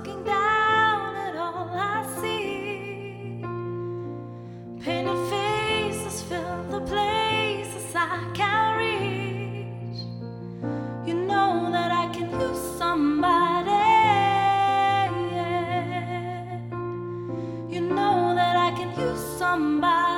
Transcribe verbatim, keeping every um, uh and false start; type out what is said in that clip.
looking down at all I see. Painted faces fill the places I can't reach. You know that I can use somebody. You know that I can use somebody.